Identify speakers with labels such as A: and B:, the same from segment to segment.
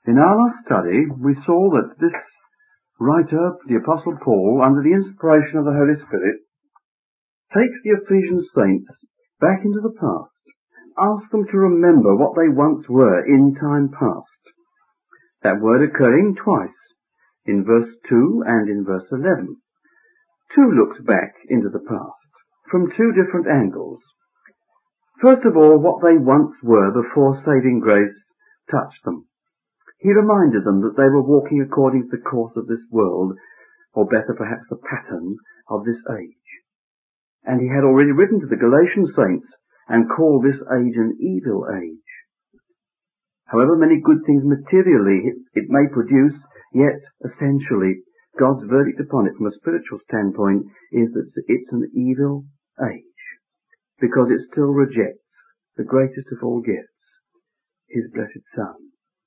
A: In our last study, we saw that this writer, the Apostle Paul, under the inspiration of the Holy Spirit, takes the Ephesian saints back into the past, asks them to remember what they once were in time past. That word occurring twice, in verse 2 and in verse 11. 2 looks back into the past, from two different angles. First of all, what they once were before saving grace touched them. He reminded them that they were walking according to the course of this world, or better perhaps the pattern of this age. And he had already written to the Galatian saints and called this age an evil age. However many good things materially it may produce, yet essentially God's verdict upon it from a spiritual standpoint is that it's an evil age, because it still rejects the greatest of all gifts, his blessed Son.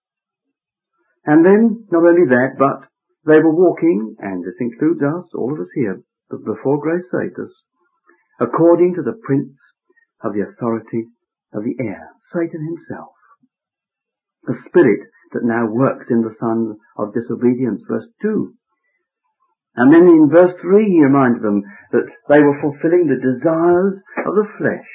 A: And then, not only that, but they were walking, and this includes us, all of us here, but before grace saved us, according to the prince of the authority of the air, Satan himself, the spirit that now works in the son of disobedience, verse 2. And then in verse 3 he reminded them that they were fulfilling the desires of the flesh,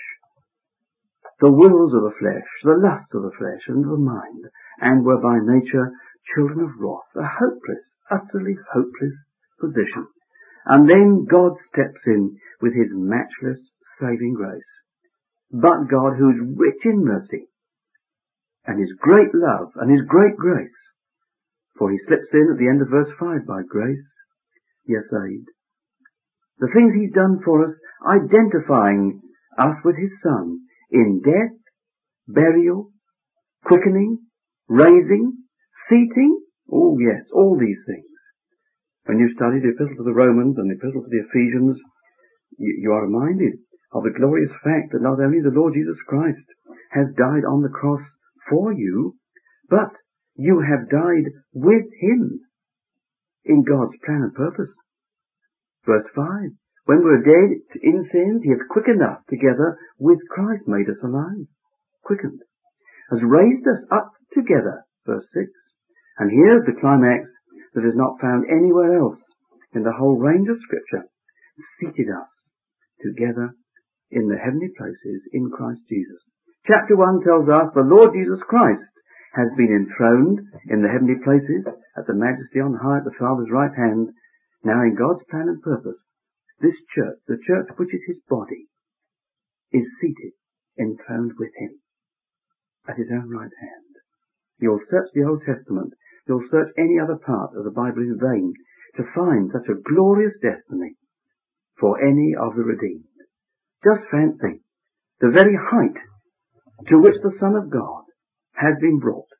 A: the wills of the flesh, the lusts of the flesh and of the mind, and were by nature children of wrath, a hopeless, utterly hopeless position. And then God steps in with his matchless saving grace. But God, who is rich in mercy, and his great love, and his great grace, for he slips in at the end of verse 5, by grace ye are saved. The things he's done for us, identifying us with his Son in death, burial, quickening, raising, seating, oh yes, all these things. When you study the Epistle to the Romans and the Epistle to the Ephesians, you are reminded of the glorious fact that not only the Lord Jesus Christ has died on the cross for you, but you have died with him in God's plan and purpose. Verse 5, when we were dead in sins, he has quickened us together with Christ, made us alive, quickened, has raised us up together, verse 6. And here's the climax that is not found anywhere else in the whole range of Scripture, seated us together in the heavenly places in Christ Jesus. Chapter 1 tells us the Lord Jesus Christ has been enthroned in the heavenly places at the majesty on high at the Father's right hand. Now in God's plan and purpose, this church, the church which is his body, is seated, enthroned with him at his own right hand. You'll search the Old Testament, you'll search any other part of the Bible in vain to find such a glorious destiny for any of the redeemed. Just fancy the very height to which the Son of God has been brought.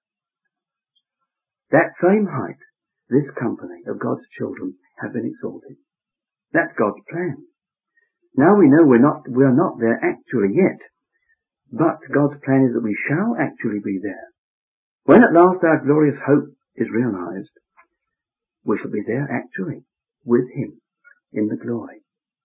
A: That same height, this company of God's children have been exalted. That's God's plan. Now we know we are not there actually yet, but God's plan is that we shall actually be there. When at last our glorious hope is realized, we shall be there actually with him in the glory,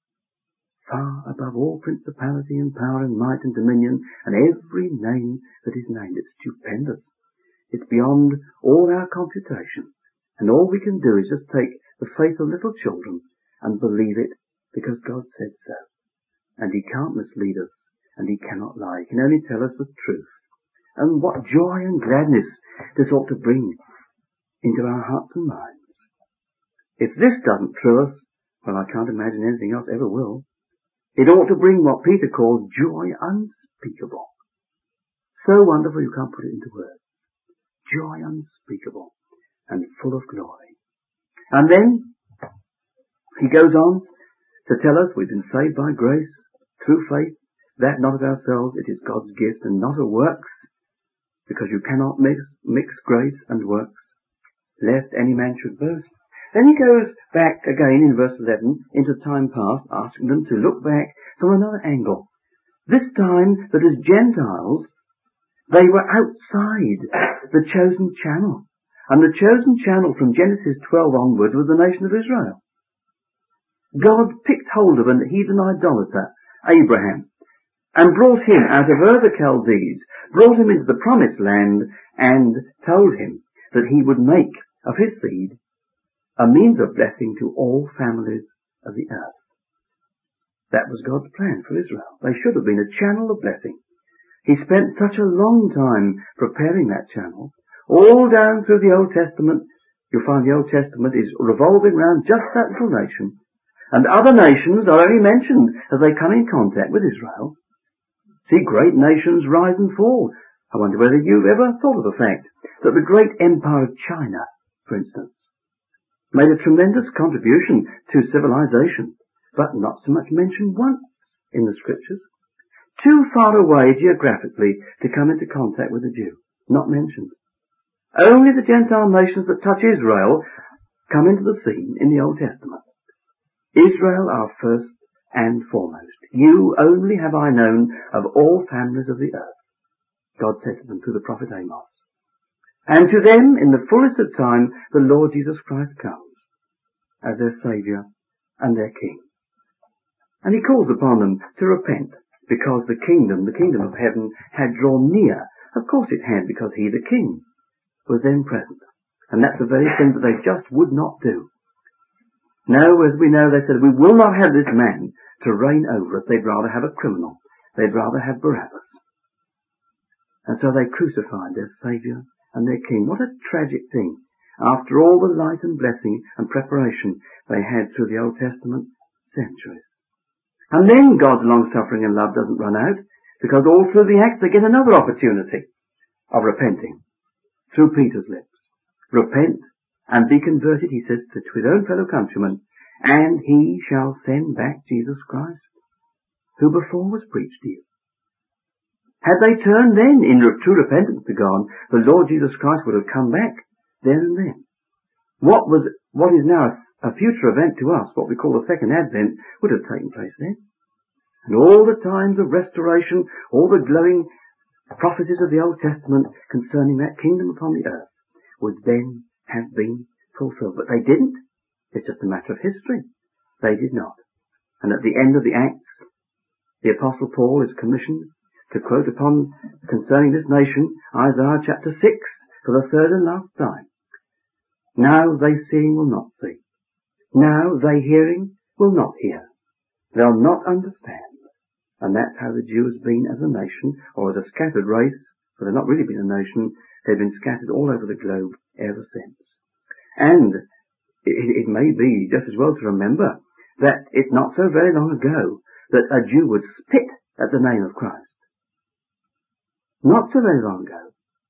A: far above all principality and power and might and dominion and every name that is named. It's stupendous. It's beyond all our computation. And all we can do is just take the faith of little children and believe it because God said so. And he can't mislead us and he cannot lie. He can only tell us the truth. And what joy and gladness this ought to bring into our hearts and minds. If this doesn't thrill us, well, I can't imagine anything else ever will. It ought to bring what Peter calls joy unspeakable. So wonderful you can't put it into words. Joy unspeakable and full of glory. And then he goes on to tell us we've been saved by grace through faith, that not of ourselves, it is God's gift and not of works, because you cannot mix grace and works, lest any man should boast. Then he goes back again in verse 11 into time past, asking them to look back from another angle. This time that as Gentiles, they were outside the chosen channel. And the chosen channel from Genesis 12 onwards was the nation of Israel. God picked hold of a heathen idolater, Abraham, and brought him out of Ur the Chaldees, brought him into the promised land, and told him that he would make of his seed a means of blessing to all families of the earth. That was God's plan for Israel. They should have been a channel of blessing. He spent such a long time preparing that channel. All down through the Old Testament, you'll find the Old Testament is revolving around just that little nation. And other nations are only mentioned as they come in contact with Israel. See great nations rise and fall. I wonder whether you've ever thought of the fact that the great empire of China, for instance, made a tremendous contribution to civilization, but not so much mentioned once in the scriptures. Too far away geographically to come into contact with the Jew. Not mentioned. Only the Gentile nations that touch Israel come into the scene in the Old Testament. Israel are first and foremost. You only have I known of all families of the earth, God said to them through the prophet Amos. And to them, in the fullness of time, the Lord Jesus Christ comes as their Saviour and their King. And he calls upon them to repent, because the kingdom of heaven, had drawn near. Of course it had, because he, the King, was then present. And that's the very thing that they just would not do. No, as we know, they said, we will not have this man to reign over us. They'd rather have a criminal. They'd rather have Barabbas. And so they crucified their Saviour and their King. What a tragic thing. After all the light and blessing and preparation they had through the Old Testament centuries. And then God's long-suffering and love doesn't run out, because all through the Acts they get another opportunity of repenting through Peter's lips. Repent and be converted, he says to his own fellow countrymen, and he shall send back Jesus Christ, who before was preached to you. Had they turned then in true repentance to God, the Lord Jesus Christ would have come back there and then. What is now a future event to us, what we call the second advent, would have taken place then. And all the times of restoration, all the glowing prophecies of the Old Testament concerning that kingdom upon the earth would then have been fulfilled. But they didn't. It's just a matter of history. They did not. And at the end of the Acts, the Apostle Paul is commissioned to quote upon concerning this nation, Isaiah chapter 6, for the third and last time. Now they seeing will not see. Now they hearing will not hear. They'll not understand. And that's how the Jew has been as a nation, or as a scattered race, for they've not really been a nation. They've been scattered all over the globe ever since. And it may be just as well to remember that it's not so very long ago that a Jew would spit at the name of Christ. Not so very long ago.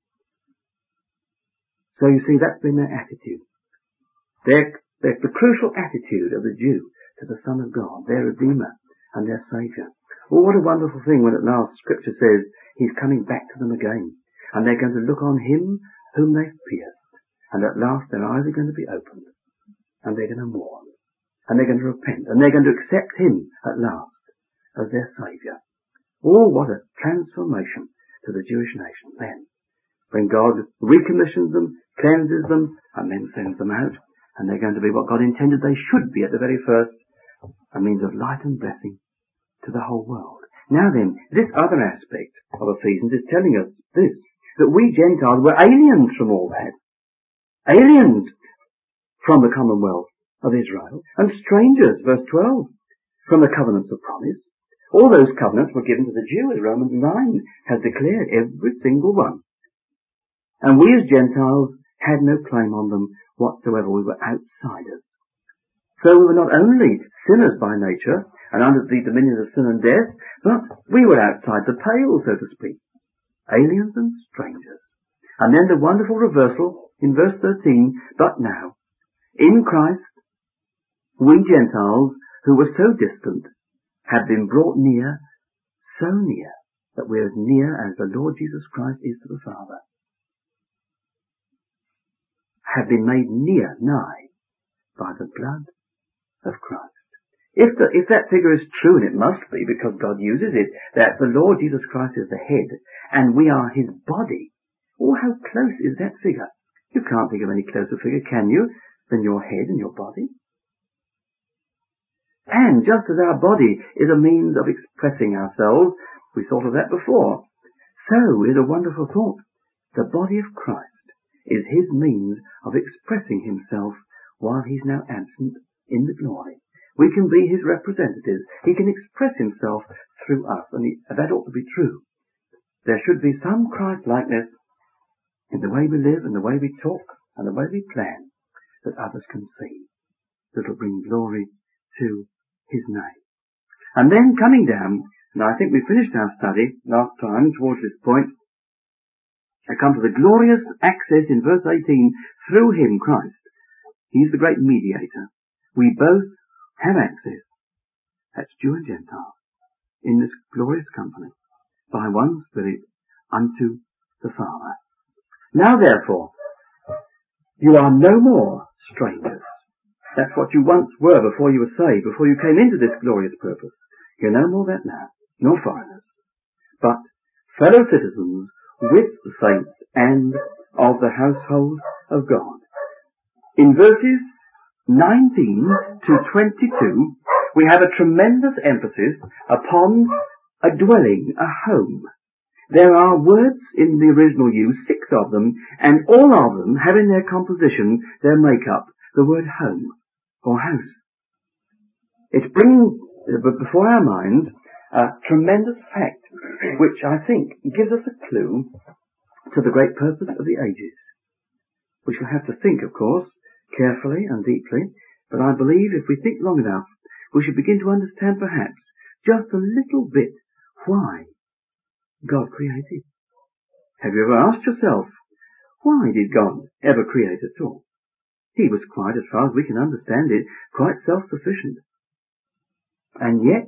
A: So you see, that's been their attitude. The crucial attitude of the Jew to the Son of God, their Redeemer and their Saviour. Well, what a wonderful thing when at last Scripture says He's coming back to them again, and they're going to look on Him whom they've pierced, and at last their eyes are going to be opened, and they're going to mourn, and they're going to repent, and they're going to accept Him at last as their Saviour. Oh, what a transformation to the Jewish nation then, when God recommissions them, cleanses them, and then sends them out. And they're going to be what God intended they should be at the very first, a means of light and blessing to the whole world. Now then, this other aspect of Ephesians is telling us this, that we Gentiles were aliens from all that. Aliens from the commonwealth of Israel, and strangers, verse 12, from the covenants of promise. All those covenants were given to the Jew, as Romans 9 has declared, every single one. And we as Gentiles had no claim on them whatsoever. We were outsiders. So we were not only sinners by nature and under the dominion of sin and death, but we were outside the pale, so to speak. Aliens and strangers. And then the wonderful reversal in verse 13, but now, in Christ, we Gentiles who were so distant have been brought near, so near, that we're as near as the Lord Jesus Christ is to the Father. Have been made near, nigh, by the blood of Christ. If that figure is true, and it must be because God uses it, that the Lord Jesus Christ is the head, and we are His body, oh, how close is that figure? You can't think of any closer figure, can you, than your head and your body? And just as our body is a means of expressing ourselves, we thought of that before, so is a wonderful thought. The body of Christ is his means of expressing himself while he's now absent in the glory. We can be his representatives. He can express himself through us, and that ought to be true. There should be some Christ-likeness in the way we live and the way we talk and the way we plan that others can see, that will bring glory to his name. And then coming down, and I think we finished our study last time towards this point, I come to the glorious access in verse 18 through him, Christ. He's the great mediator. We both have access, that's Jew and Gentile, in this glorious company, by one Spirit, unto the Father. Now therefore, you are no more strangers. That's what you once were before you were saved, before you came into this glorious purpose. You're no more that now, nor foreigners, but fellow citizens with the saints and of the household of God. In verses 19 to 22, we have a tremendous emphasis upon a dwelling, a home. There are words in the original use, 6 of them, and all of them have in their composition, their makeup, the word home or house. It's bringing before our minds a tremendous fact, which I think gives us a clue to the great purpose of the ages. We shall have to think, of course, carefully and deeply, but I believe if we think long enough, we should begin to understand perhaps just a little bit why God created. Have you ever asked yourself, why did God ever create at all? He was quite, as far as we can understand it, quite self-sufficient. And yet,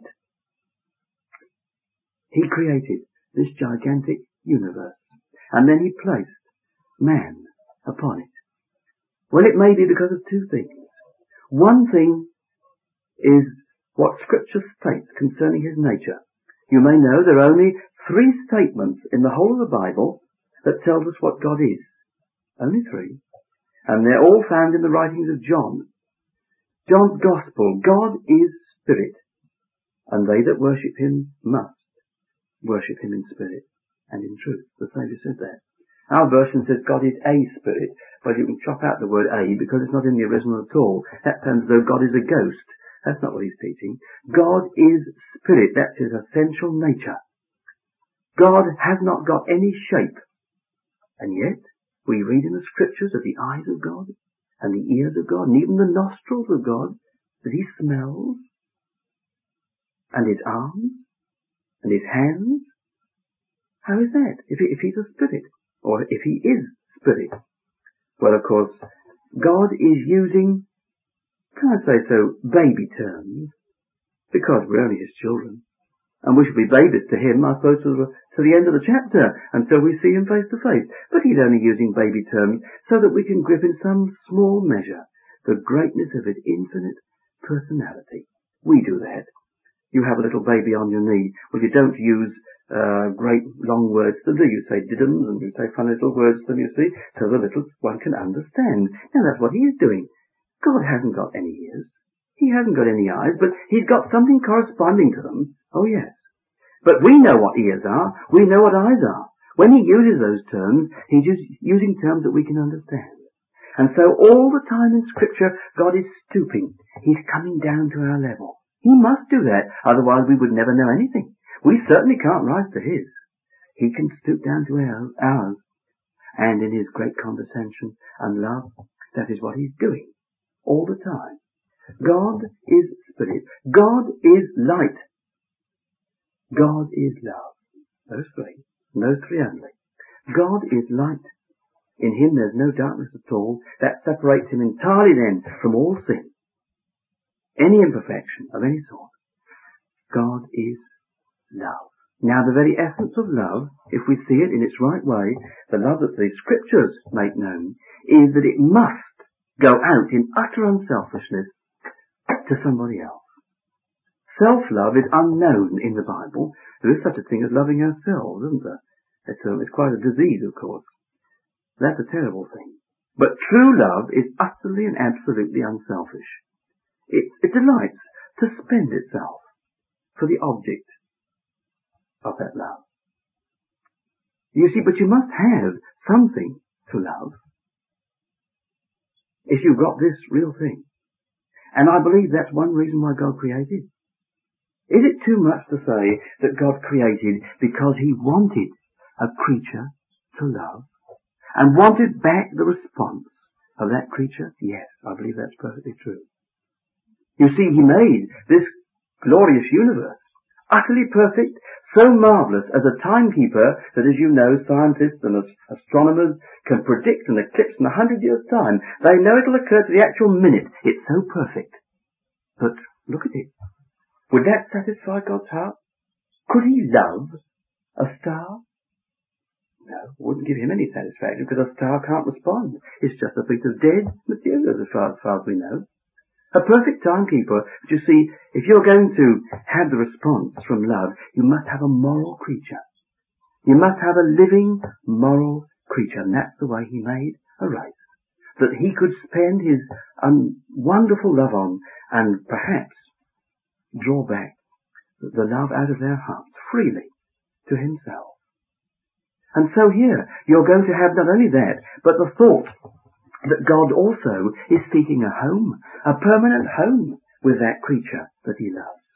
A: he created this gigantic universe. And then he placed man upon it. Well, it may be because of 2 things. One thing is what Scripture states concerning his nature. You may know there are only 3 statements in the whole of the Bible that tells us what God is. Only 3. And they're all found in the writings of John. John's Gospel. God is Spirit, and they that worship him must worship him in spirit and in truth. The Saviour said that. Our version says God is a spirit, but you can chop out the word a because it's not in the original at all. That sounds as though God is a ghost. That's not what he's teaching. God is spirit. That's his essential nature. God has not got any shape. And yet, we read in the Scriptures of the eyes of God, and the ears of God, and even the nostrils of God, that he smells, and his arms, and his hands. How is that? If he's a spirit, or if he is spirit? Well, of course, God is using, can I say so, baby terms, because we're only his children. And we should be babies to him, I suppose, to the end of the chapter, until we see him face to face. But he's only using baby terms so that we can grip in some small measure the greatness of his infinite personality. We do that. You have a little baby on your knee. Well, you don't use great long words to them, do you? Say diddums and you say funny little words to them, you see, so the little one can understand. Now that's what he is doing. God hasn't got any ears. He hasn't got any eyes, but he's got something corresponding to them. Oh yes. But we know what ears are. We know what eyes are. When he uses those terms, he's just using terms that we can understand. And so all the time in Scripture, God is stooping. He's coming down to our level. He must do that, otherwise we would never know anything. We certainly can't rise to his. He can stoop down to ours. And in his great condescension and love, that is what he's doing all the time. God is spirit. God is light. God is love. Those 3. And those 3 only. God is light. In him there's no darkness at all. That separates him entirely then from all sin. Any imperfection of any sort. God is love. Now the very essence of love, if we see it in its right way, the love that the Scriptures make known, is that it must go out in utter unselfishness to somebody else. Self-love is unknown in the Bible. There is such a thing as loving ourselves, isn't there? It's quite a disease, of course. That's a terrible thing. But true love is utterly and absolutely unselfish. It delights to spend itself for the object of that love. You see, but you must have something to love. if you've got this real thing. And I believe that's one reason why God created. Is it too much to say that God created because he wanted a creature to love and wanted back the response of that creature? Yes, I believe that's perfectly true. You see, he made this glorious universe, utterly perfect, so marvellous as a timekeeper that, as you know, scientists and astronomers can predict an eclipse in 100 years' time. They know it'll occur to the actual minute. It's so perfect. But look at it. Would that satisfy God's heart? Could he love a star? No, it wouldn't give him any satisfaction because a star can't respond. It's just a piece of dead material as far as we know. A perfect timekeeper, but you see, if you're going to have the response from love, you must have a moral creature. You must have a living, moral creature, and that's the way he made a race. That he could spend his wonderful love on and perhaps draw back the love out of their hearts freely to himself. And so here, you're going to have not only that, but the thought that God also is seeking a home, a permanent home with that creature that he loves.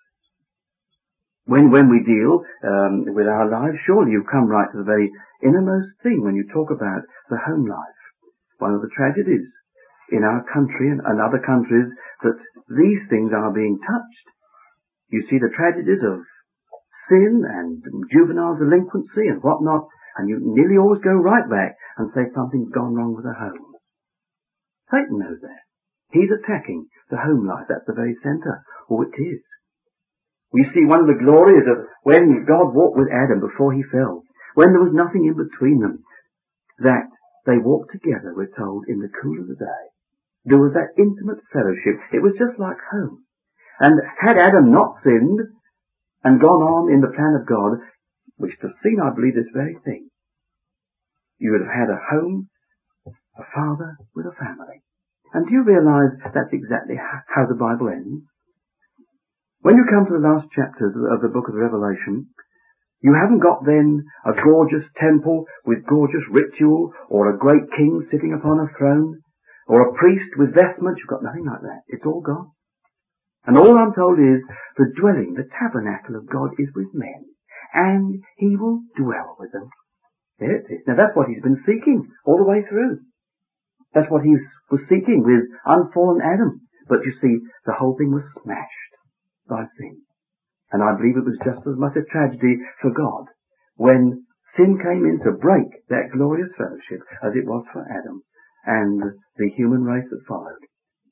A: When we deal with our lives, surely you come right to the very innermost thing when you talk about the home life. One of the tragedies in our country and other countries that these things are being touched. You see the tragedies of sin and juvenile delinquency and whatnot, and you nearly always go right back and say something's gone wrong with the home. Satan knows that. He's attacking the home life. That's the very centre. Oh, it is. We see one of the glories of when God walked with Adam before he fell, when there was nothing in between them, that they walked together, we're told, in the cool of the day. There was that intimate fellowship. It was just like home. And had Adam not sinned and gone on in the plan of God, which to have seen, I believe, this very thing, you would have had a home, a father with a family. And do you realise that's exactly how the Bible ends? When you come to the last chapters of the book of Revelation, you haven't got then a gorgeous temple with gorgeous ritual, or a great king sitting upon a throne, or a priest with vestments. You've got nothing like that. It's all gone. And all I'm told is the dwelling, the tabernacle of God is with men, and he will dwell with them. There it is. Now that's what he's been seeking all the way through. That's what he was seeking with unfallen Adam. But you see, the whole thing was smashed by sin. And I believe it was just as much a tragedy for God when sin came in to break that glorious fellowship as it was for Adam and the human race that followed,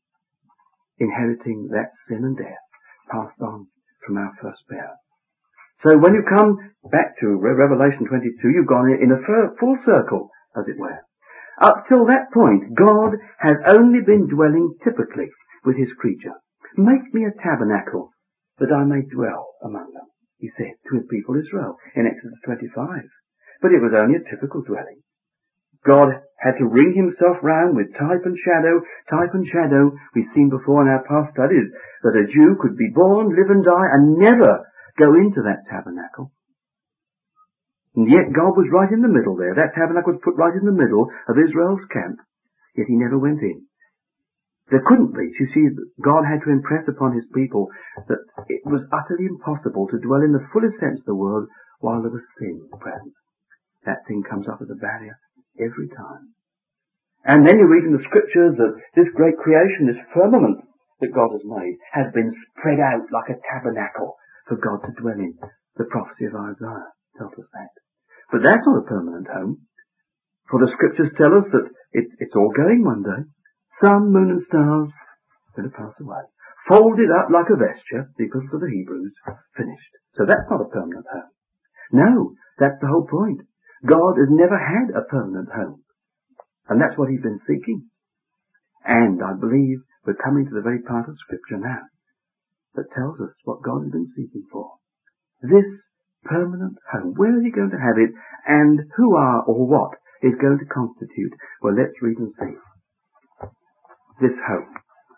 A: inheriting that sin and death passed on from our first parents. So when you come back to Revelation 22, you've gone in a full circle, as it were. Up till that point, God has only been dwelling typically with his creature. Make me a tabernacle that I may dwell among them, he said to his people Israel in Exodus 25. But it was only a typical dwelling. God had to ring himself round with type and shadow. Type and shadow, we've seen before in our past studies, that a Jew could be born, live and die, and never go into that tabernacle. And yet God was right in the middle there. That tabernacle was put right in the middle of Israel's camp, yet he never went in. There couldn't be. You see, God had to impress upon his people that it was utterly impossible to dwell in the fullest sense of the word while there was sin present. That thing comes up as a barrier every time. And then you read in the scriptures that this great creation, this firmament that God has made, has been spread out like a tabernacle for God to dwell in. The prophecy of Isaiah tells us that. But that's not a permanent home. For the scriptures tell us that it's all going one day. Sun, moon and stars going to pass away. Folded up like a vesture, because of the Hebrews, finished. So that's not a permanent home. No, that's the whole point. God has never had a permanent home. And that's what he's been seeking. And I believe we're coming to the very part of scripture now that tells us what God has been seeking for. This permanent home. Where is he going to have it? And who are or what is going to constitute? Well, let's read and see. This home.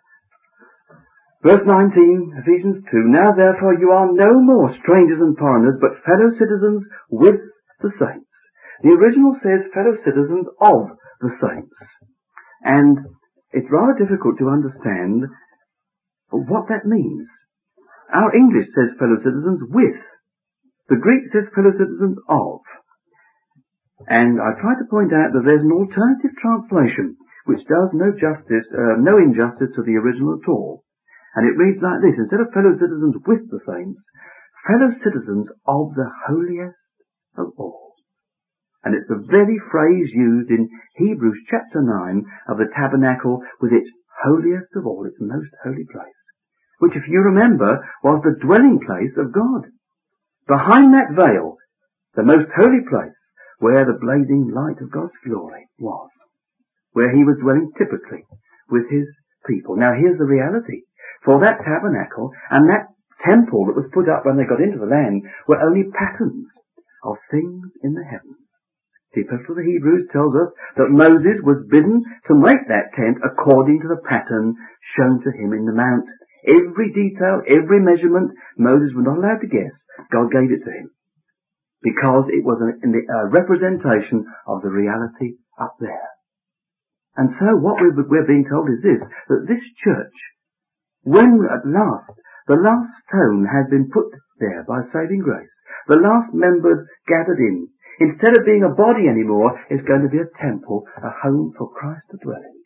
A: Verse 19, Ephesians 2, Now therefore you are no more strangers and foreigners, but fellow citizens with the saints. The original says fellow citizens of the saints. And it's rather difficult to understand what that means. Our English says fellow citizens with. The Greek says fellow citizens of. And I try to point out that there's an alternative translation which does no injustice to the original at all. And it reads like this: instead of fellow citizens with the saints, fellow citizens of the holiest of all. And it's the very phrase used in Hebrews chapter 9 of the tabernacle with its holiest of all, its most holy place, which, if you remember, was the dwelling place of God. Behind that veil, the most holy place, where the blazing light of God's glory was, where he was dwelling typically with his people. Now here's the reality. For that tabernacle and that temple that was put up when they got into the land were only patterns of things in the heavens. The Epistle to the Hebrews tells us that Moses was bidden to make that tent according to the pattern shown to him in the mount. Every detail, every measurement, Moses was not allowed to guess. God gave it to him, because it was a representation of the reality up there. And so what we're being told is this, that this church, when at last the last stone has been put there by saving grace, the last members gathered in, instead of being a body anymore, is going to be a temple, a home for Christ to dwell in.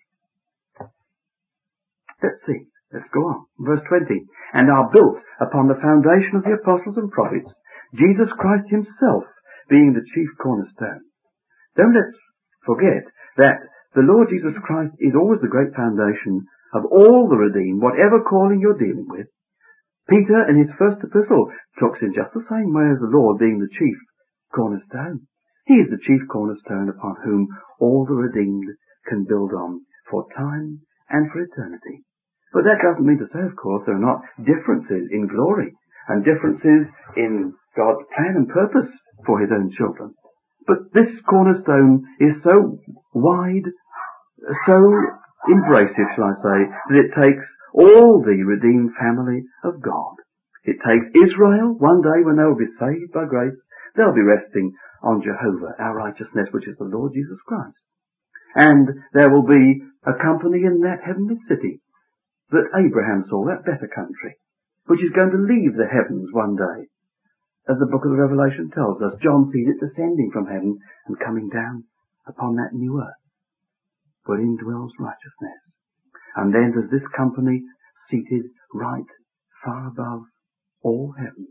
A: Let's see. Let's go on. Verse 20. And are built upon the foundation of the apostles and prophets, Jesus Christ himself being the chief cornerstone. Don't let's forget that the Lord Jesus Christ is always the great foundation of all the redeemed, whatever calling you're dealing with. Peter, in his first epistle, talks in just the same way as the Lord being the chief cornerstone. He is the chief cornerstone upon whom all the redeemed can build on for time and for eternity. But that doesn't mean to say, of course, there are not differences in glory and differences in God's plan and purpose for his own children. But this cornerstone is so wide, so embracive, shall I say, that it takes all the redeemed family of God. It takes Israel. One day when they will be saved by grace, they'll be resting on Jehovah, our righteousness, which is the Lord Jesus Christ. And there will be a company in that heavenly city that Abraham saw, that better country, which is going to leave the heavens one day. As the book of the Revelation tells us, John sees it descending from heaven and coming down upon that new earth, wherein dwells righteousness. And then there's this company seated right far above all heaven.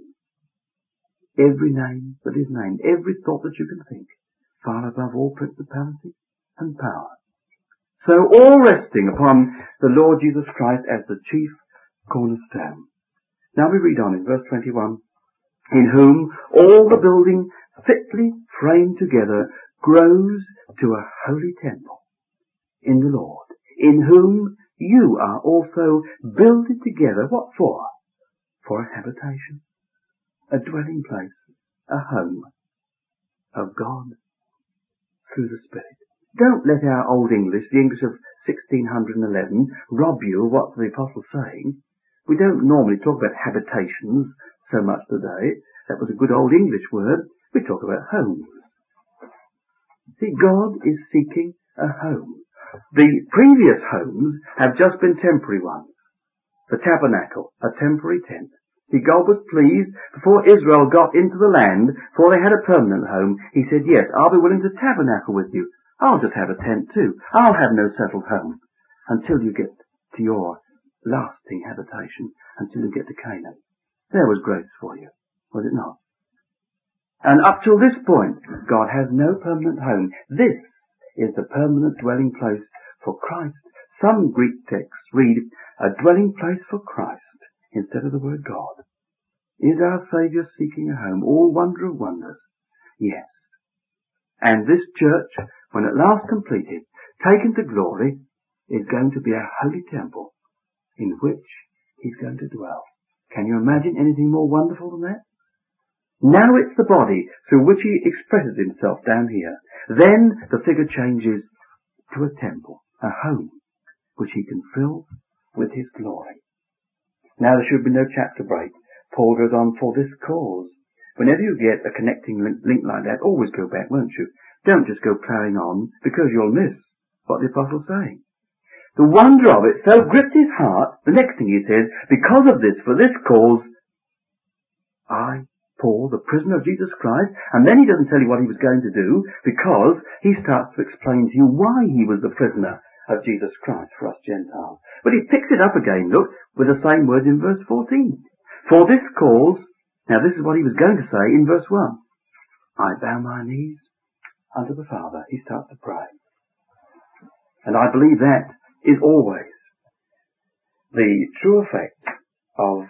A: Every name that is named, every thought that you can think, far above all principality and power. So all resting upon the Lord Jesus Christ as the chief cornerstone. Now we read on in verse 21, in whom all the building fitly framed together grows to a holy temple in the Lord, in whom you are also builded together. What for? For a habitation, a dwelling place, a home of God through the Spirit. Don't let our old English, the English of 1611, rob you of what the Apostle's saying. We don't normally talk about habitations so much today. That was a good old English word. We talk about homes. See, God is seeking a home. The previous homes have just been temporary ones. The tabernacle, a temporary tent. See, God was pleased before Israel got into the land, before they had a permanent home. He said, yes, I'll be willing to tabernacle with you. I'll just have a tent too. I'll have no settled home until you get to your lasting habitation, until you get to Canaan. There was grace for you, was it not? And up till this point, God has no permanent home. This is the permanent dwelling place for Christ. Some Greek texts read, a dwelling place for Christ, instead of the word God. Is our Saviour seeking a home? All wonder of wonders. Yes. And this church, when at last completed, taken to glory, is going to be a holy temple in which he's going to dwell. Can you imagine anything more wonderful than that? Now it's the body through which he expresses himself down here. Then the figure changes to a temple, a home, which he can fill with his glory. Now there should be no chapter break. Paul goes on, for this cause. Whenever you get a connecting link like that, always go back, won't you? Don't just go ploughing on, because you'll miss what the Apostle's saying. The wonder of it so gripped his heart, the next thing he says, because of this, for this cause, I, Paul, the prisoner of Jesus Christ, and then he doesn't tell you what he was going to do, because he starts to explain to you why he was the prisoner of Jesus Christ for us Gentiles. But he picks it up again, look, with the same words in verse 14. For this cause, now this is what he was going to say in verse 1. I bow my knees unto the Father. He starts to pray. And I believe that is always the true effect of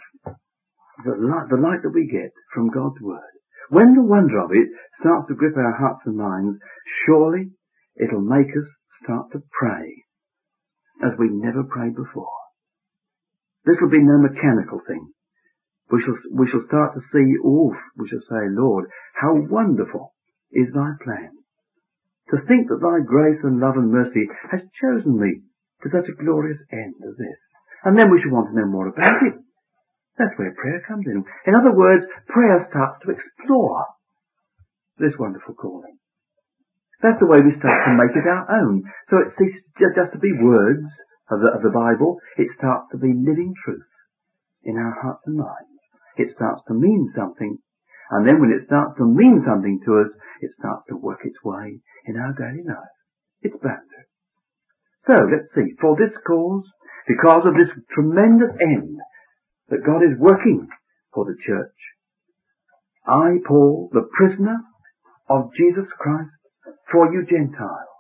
A: the light that we get from God's Word. When the wonder of it starts to grip our hearts and minds, surely it'll make us start to pray as we never prayed before. This will be no mechanical thing. We shall start to see, we shall say, Lord, how wonderful is thy plan. To think that thy grace and love and mercy has chosen me to such a glorious end as this. And then we shall want to know more about it. That's where prayer comes in. In other words, prayer starts to explore this wonderful calling. That's the way we start to make it our own. So it ceases just to be words of the Bible. It starts to be living truth in our hearts and minds. It starts to mean something. And then when it starts to mean something to us, it starts to work its way in our daily life. It's bound to. So, let's see. For this cause, because of this tremendous end that God is working for the church, I, Paul, the prisoner of Jesus Christ, for you Gentiles.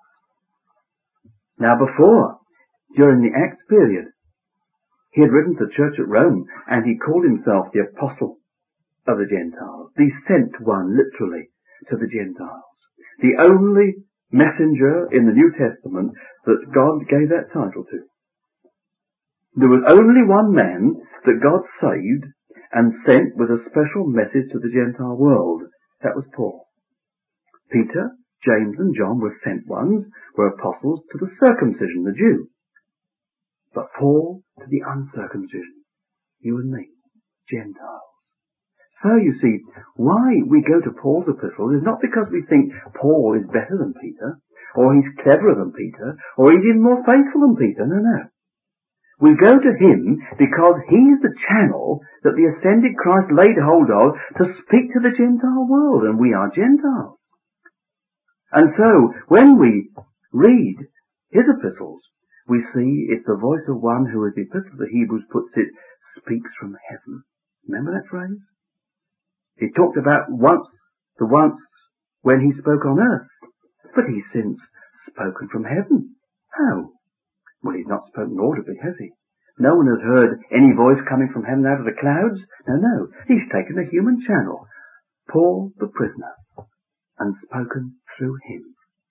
A: Now before, during the Acts period, he had written to the church at Rome, and he called himself the apostle of the Gentiles, the sent one, literally, to the Gentiles. The only messenger in the New Testament that God gave that title to. There was only one man that God saved and sent with a special message to the Gentile world. That was Paul. Peter, James and John were sent ones, were apostles to the circumcision, the Jew. But Paul to the uncircumcision, you and me, Gentiles. So you see, why we go to Paul's epistles is not because we think Paul is better than Peter, or he's cleverer than Peter, or he's even more faithful than Peter. No, no. We go to him because he's the channel that the ascended Christ laid hold of to speak to the Gentile world, and we are Gentiles. And so, when we read his epistles, we see it's the voice of one who, as the Epistle to the Hebrews puts it, speaks from heaven. Remember that phrase? He talked about the once when he spoke on earth, but he's since spoken from heaven. How? Well, he's not spoken audibly, has he? No one has heard any voice coming from heaven out of the clouds. No. He's taken a human channel, Paul the prisoner, and spoken through him.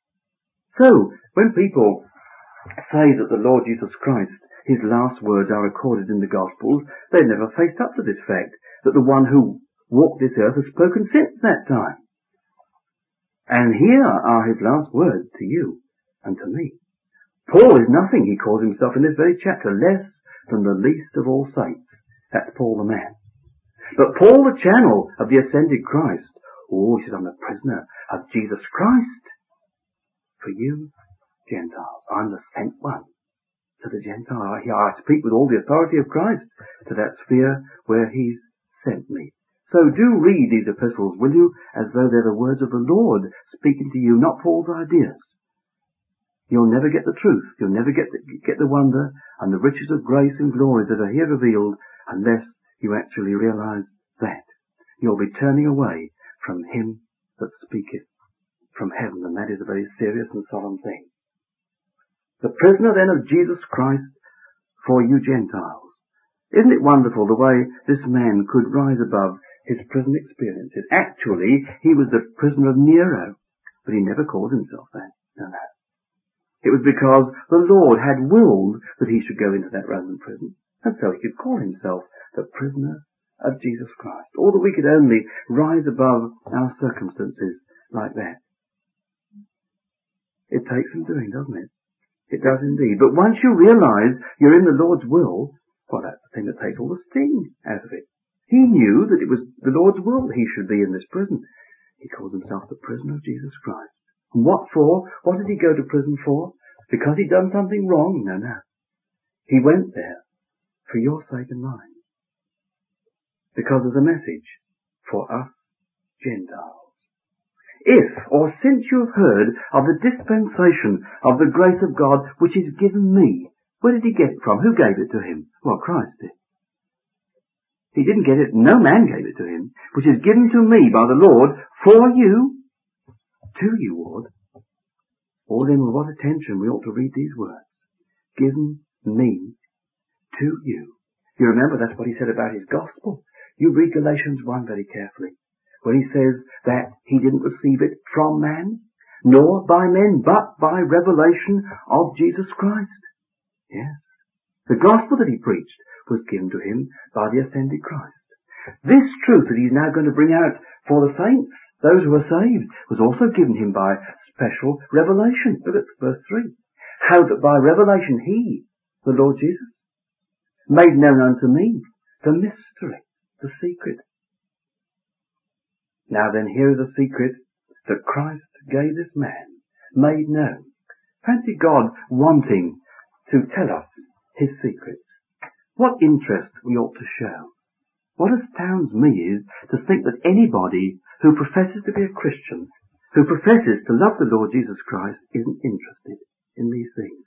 A: So, when people say that the Lord Jesus Christ, his last words are recorded in the Gospels, they've never faced up to this fact, that the one who walked this earth has spoken since that time. And here are his last words to you and to me. Paul is nothing, he calls himself in this very chapter, less than the least of all saints. That's Paul the man. But Paul the channel of the ascended Christ, he says, I'm the prisoner of Jesus Christ for you Gentiles. I'm the sent one to the Gentile. I speak with all the authority of Christ to that sphere where he's sent me. So do read these epistles, will you, as though they're the words of the Lord speaking to you, not Paul's ideas. You'll never get the truth. You'll never get the wonder and the riches of grace and glory that are here revealed unless you actually realize that. You'll be turning away from him that speaketh from heaven, and that is a very serious and solemn thing. The prisoner then of Jesus Christ for you Gentiles. Isn't it wonderful the way this man could rise above his prison experiences? Actually, he was the prisoner of Nero, but he never called himself that. No. It was because the Lord had willed that he should go into that Roman prison, and so he could call himself the prisoner of Jesus Christ. Or that we could only rise above our circumstances like that. It takes some doing, doesn't it? It does indeed. But once you realize you're in the Lord's will, well, that's the thing that takes all the sting out of it. He knew that it was the Lord's will that he should be in this prison. He calls himself the prisoner of Jesus Christ. And what for? What did he go to prison for? Because he'd done something wrong? No. He went there for your sake and mine, because there's a message for us Gentiles. If, or since you have heard of the dispensation of the grace of God which is given me, where did he get it from? Who gave it to him? Well, Christ did. He didn't get it, no man gave it to him, which is given to me by the Lord for you, to you, Lord. All then with what attention we ought to read these words. Given me to you. You remember that's what he said about his gospel. You read Galatians 1 very carefully, where he says that he didn't receive it from man, nor by men, but by revelation of Jesus Christ. Yes. The gospel that he preached was given to him by the ascended Christ. This truth that he's now going to bring out for the saints, those who are saved, was also given him by special revelation. Look at verse 3. How that by revelation he, the Lord Jesus, made known unto me the mystery, the secret. Now then, here is a secret that Christ gave this man, made known. Fancy God wanting to tell us his secrets. What interest we ought to show. What astounds me is to think that anybody who professes to be a Christian, who professes to love the Lord Jesus Christ, isn't interested in these things.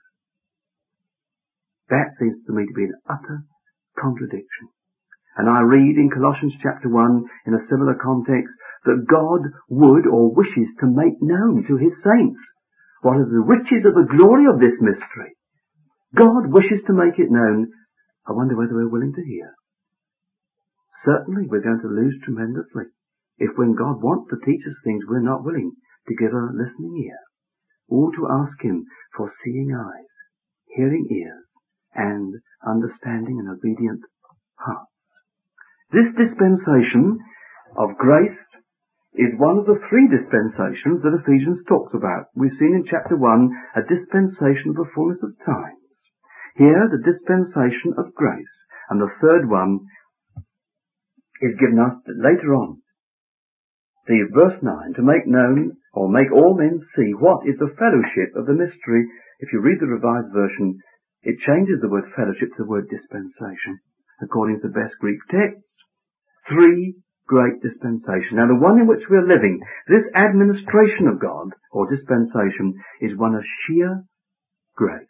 A: That seems to me to be an utter contradiction. And I read in Colossians chapter 1 in a similar context that God would or wishes to make known to his saints what are the riches of the glory of this mystery. God wishes to make it known. I wonder whether we're willing to hear. Certainly we're going to lose tremendously if when God wants to teach us things we're not willing to give a listening ear, or to ask him for seeing eyes, hearing ears, and understanding and obedient hearts. This dispensation of grace is one of the three dispensations that Ephesians talks about. We've seen in chapter 1 a dispensation of the fullness of times. Here, the dispensation of grace. And the third one is given us later on. The verse 9, to make known or make all men see what is the fellowship of the mystery. If you read the Revised Version, it changes the word fellowship to the word dispensation. According to the best Greek text, three great dispensations. Now the one in which we are living, this administration of God, or dispensation, is one of sheer grace.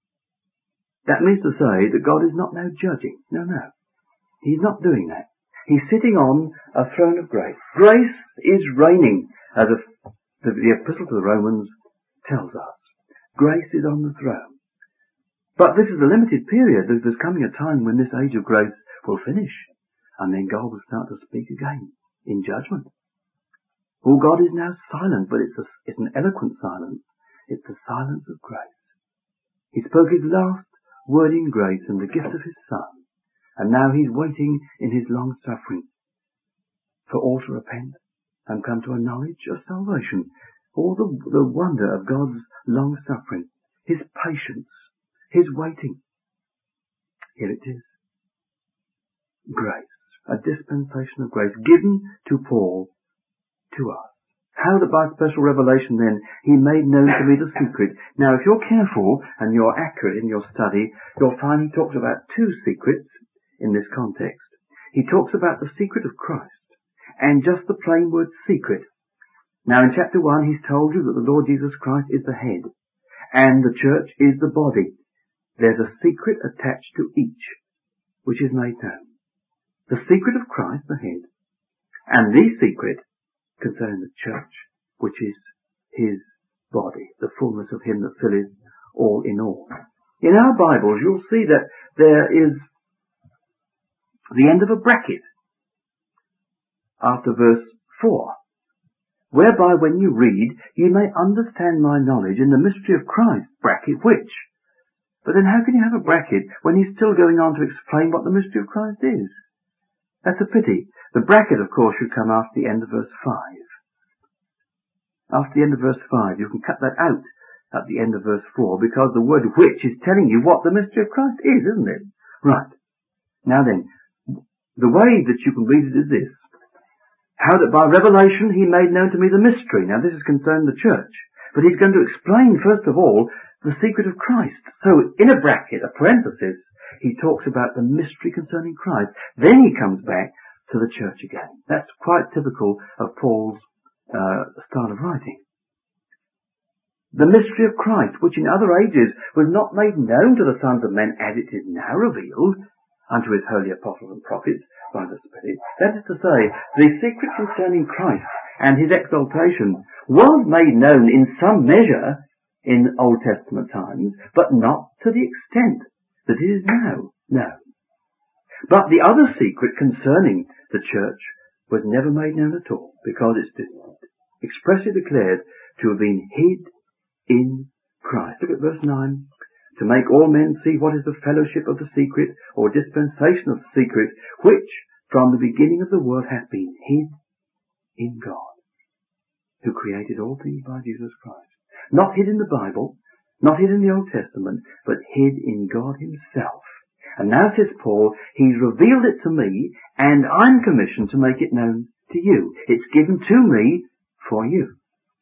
A: That means to say that God is not now judging. No. He's not doing that. He's sitting on a throne of grace. Grace is reigning, as the Epistle to the Romans tells us. Grace is on the throne. But this is a limited period. There's coming a time when this age of grace will finish. And then God will start to speak again in judgment. Well, God is now silent, but it's an eloquent silence. It's the silence of grace. He spoke his last word in grace and the gift of his Son. And now he's waiting in his long suffering for all to repent and come to a knowledge of salvation. All the wonder of God's long suffering, his patience, his waiting. Here it is. Grace. A dispensation of grace given to Paul, to us. How that by special revelation then he made known to me the secret. Now if you're careful and you're accurate in your study, you'll find he talks about two secrets in this context. He talks about the secret of Christ and just the plain word secret. Now in chapter 1 he's told you that the Lord Jesus Christ is the head and the church is the body. There's a secret attached to each which is made known. The secret of Christ, the head, and the secret concerning the church, which is his body, the fullness of him that filleth all in all. In our Bibles, you'll see that there is the end of a bracket after verse 4, whereby when you read, you may understand my knowledge in the mystery of Christ, bracket which. But then how can you have a bracket when he's still going on to explain what the mystery of Christ is? That's a pity. The bracket, of course, should come after the end of verse 5. After the end of verse 5, you can cut that out at the end of verse 4, because the word which is telling you what the mystery of Christ is, isn't it? Right. Now then, the way that you can read it is this. How that by revelation he made known to me the mystery. Now this is concerning the church. But he's going to explain, first of all, the secret of Christ. So in a bracket, a parenthesis, he talks about the mystery concerning Christ. Then he comes back to the church again. That's quite typical of Paul's style of writing. The mystery of Christ, which in other ages was not made known to the sons of men as it is now revealed unto his holy apostles and prophets by the Spirit. That is to say, the secret concerning Christ and his exaltation was made known in some measure in Old Testament times, but not to the extent that it is now known. But the other secret concerning the church was never made known at all, because it's expressly declared to have been hid in Christ. Look at verse 9. To make all men see what is the fellowship of the secret, or dispensation of the secret, which from the beginning of the world hath been hid in God, who created all things by Jesus Christ. Not hid in the Bible, not hid in the Old Testament, but hid in God himself. And now, says Paul, he's revealed it to me, and I'm commissioned to make it known to you. It's given to me for you.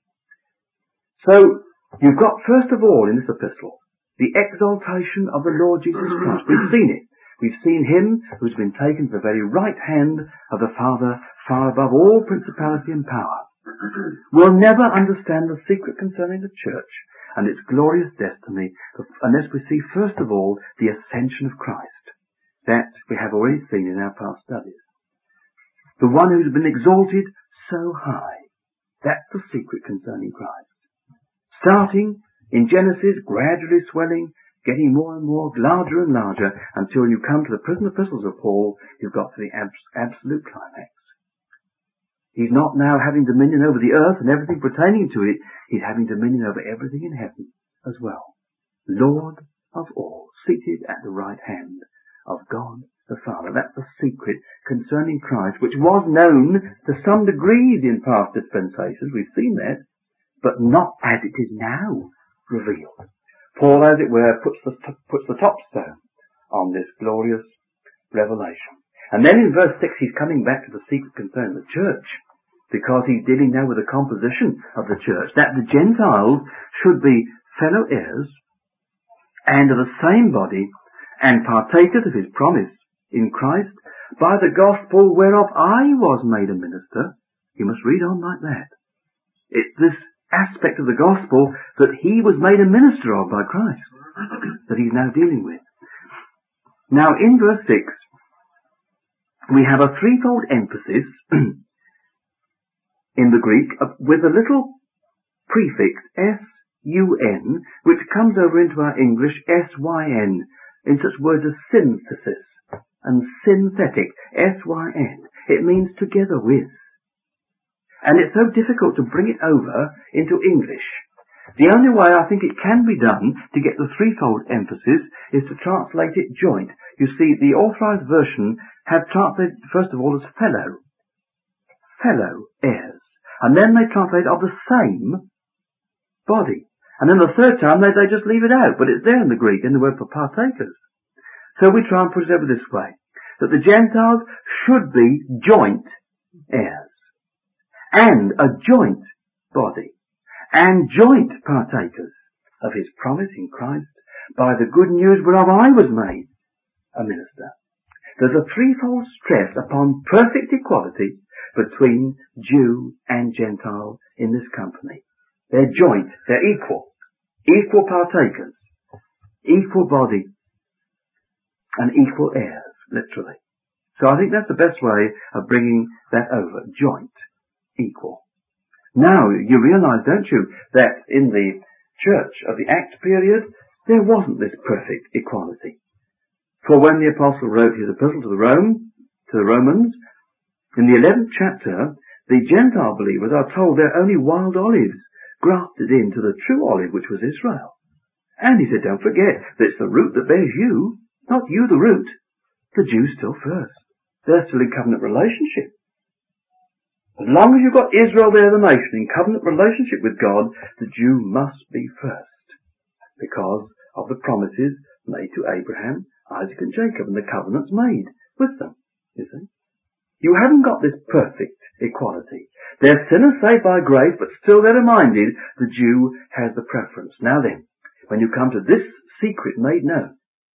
A: So, you've got, first of all, in this epistle, the exaltation of the Lord Jesus Christ. We've seen it. We've seen him who's been taken to the very right hand of the Father, far above all principality and power. We'll never understand the secret concerning the church and its glorious destiny unless we see, first of all, the ascension of Christ. That we have already seen in our past studies. The one who's been exalted so high. That's the secret concerning Christ. Starting in Genesis, gradually swelling, getting more and more, larger and larger, until you come to the present epistles of Paul, you've got to the absolute climax. He's not now having dominion over the earth and everything pertaining to it. He's having dominion over everything in heaven as well. Lord of all, seated at the right hand of God the Father. That's the secret concerning Christ, which was known to some degrees in past dispensations. We've seen that. But not as it is now revealed. Paul, as it were, puts the top stone on this glorious revelation. And then in verse 6 he's coming back to the secret concerning the church, because he's dealing now with the composition of the church, that the Gentiles should be fellow heirs and of the same body and partakers of his promise in Christ by the gospel whereof I was made a minister. You must read on like that. It's this aspect of the gospel that he was made a minister of by Christ that he's now dealing with. Now in verse 6 we have a threefold emphasis in the Greek with a little prefix S-U-N, which comes over into our English S-Y-N in such words as synthesis and synthetic, S-Y-N. It means together with. And it's so difficult to bring it over into English. The only way I think it can be done to get the threefold emphasis is to translate it joint. You see, the authorized version have translated first of all as fellow heirs. And then they translate of the same body. And then the third time they just leave it out, but it's there in the Greek in the word for partakers. So we try and put it over this way, that the Gentiles should be joint heirs. And a joint body, and joint partakers of his promise in Christ by the good news whereof I was made a minister. There's a threefold stress upon perfect equality between Jew and Gentile in this company. They're joint, they're equal partakers, equal body, and equal heirs, literally. So I think that's the best way of bringing that over, joint. Equal. Now, you realize, don't you, that in the church of the Acts period, there wasn't this perfect equality. For when the apostle wrote his epistle to the Romans, in the 11th chapter, the Gentile believers are told they're only wild olives grafted into the true olive, which was Israel. And he said, don't forget that it's the root that bears you, not you the root. The Jews still first. They're still in covenant relationship. As long as you've got Israel there, the nation, in covenant relationship with God, the Jew must be first, because of the promises made to Abraham, Isaac and Jacob, and the covenants made with them, you see. You haven't got this perfect equality. They're sinners saved by grace, but still they're reminded the Jew has the preference. Now then, when you come to this secret made known,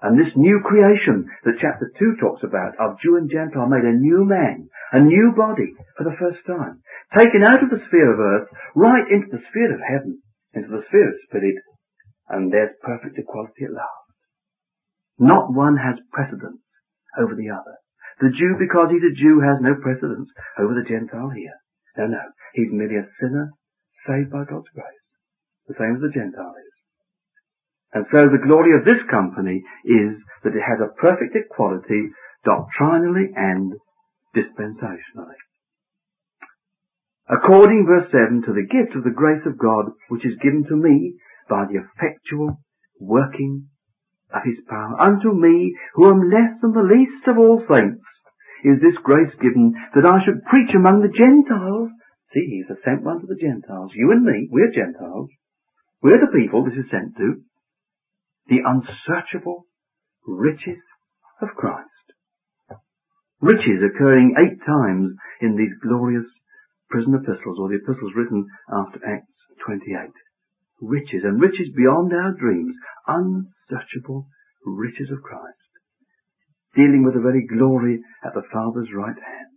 A: And this new creation that chapter 2 talks about, of Jew and Gentile made a new man, a new body for the first time, taken out of the sphere of earth, right into the sphere of heaven, into the sphere of spirit, and there's perfect equality at last. Not one has precedence over the other. The Jew, because he's a Jew, has no precedence over the Gentile here. No, he's merely a sinner saved by God's grace, the same as the Gentile is. And so the glory of this company is that it has a perfect equality doctrinally and dispensationally. According, verse 7, to the gift of the grace of God, which is given to me by the effectual working of his power. Unto me, who am less than the least of all saints, is this grace given, that I should preach among the Gentiles. See, he's the sent one to the Gentiles. You and me, we're Gentiles. We're the people this is sent to. The unsearchable riches of Christ. Riches occurring 8 times in these glorious prison epistles, or the epistles written after Acts 28. Riches, and riches beyond our dreams. Unsearchable riches of Christ. Dealing with the very glory at the Father's right hand.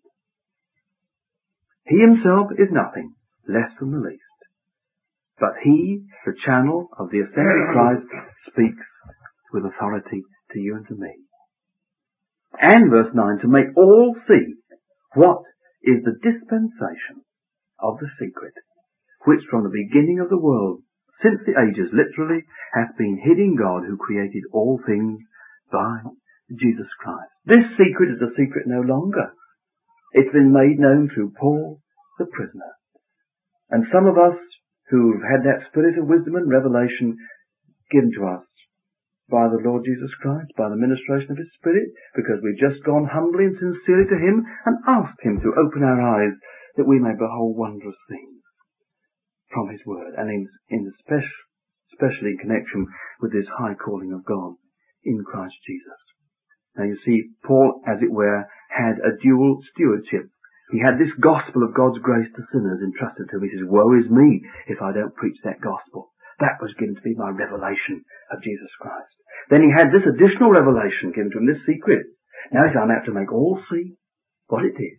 A: He himself is nothing less than the least. But he, the channel of the ascended Christ, speaks with authority to you and to me. And verse 9, to make all see what is the dispensation of the secret, which from the beginning of the world, since the ages, literally, hath been hid in God, who created all things by Jesus Christ. This secret is a secret no longer. It's been made known through Paul, the prisoner. And some of us who've had that spirit of wisdom and revelation given to us by the Lord Jesus Christ, by the ministration of his Spirit, because we've just gone humbly and sincerely to him and asked him to open our eyes that we may behold wondrous things from his word, and especially in connection with this high calling of God in Christ Jesus. Now you see, Paul, as it were, had a dual stewardship. He had this gospel of God's grace to sinners entrusted to him. He says, woe is me if I don't preach that gospel. That was given to be my revelation of Jesus Christ. Then he had this additional revelation given to him, this secret. Now he's going to have to make all see what it is.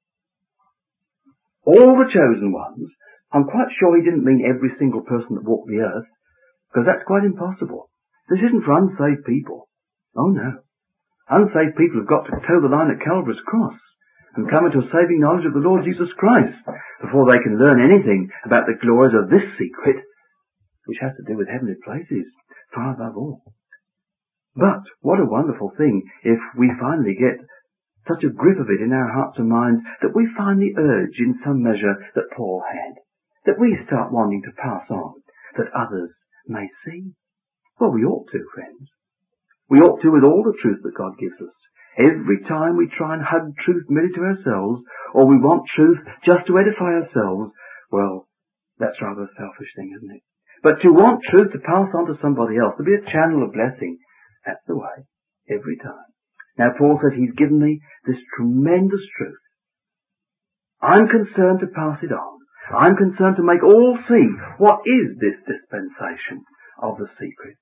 A: All the chosen ones. I'm quite sure he didn't mean every single person that walked the earth, because that's quite impossible. This isn't for unsaved people. Oh no. Unsaved people have got to toe the line at Calvary's cross and come into a saving knowledge of the Lord Jesus Christ before they can learn anything about the glories of this secret, which has to do with heavenly places, far above all. But what a wonderful thing if we finally get such a grip of it in our hearts and minds that we find the urge in some measure that Paul had, that we start wanting to pass on, that others may see. Well, we ought to, friends. We ought to with all the truth that God gives us. Every time we try and hug truth merely to ourselves, or we want truth just to edify ourselves, well, that's rather a selfish thing, isn't it? But to want truth to pass on to somebody else, to be a channel of blessing, that's the way, every time. Now Paul says he's given me this tremendous truth. I'm concerned to pass it on. I'm concerned to make all see what is this dispensation of the secret.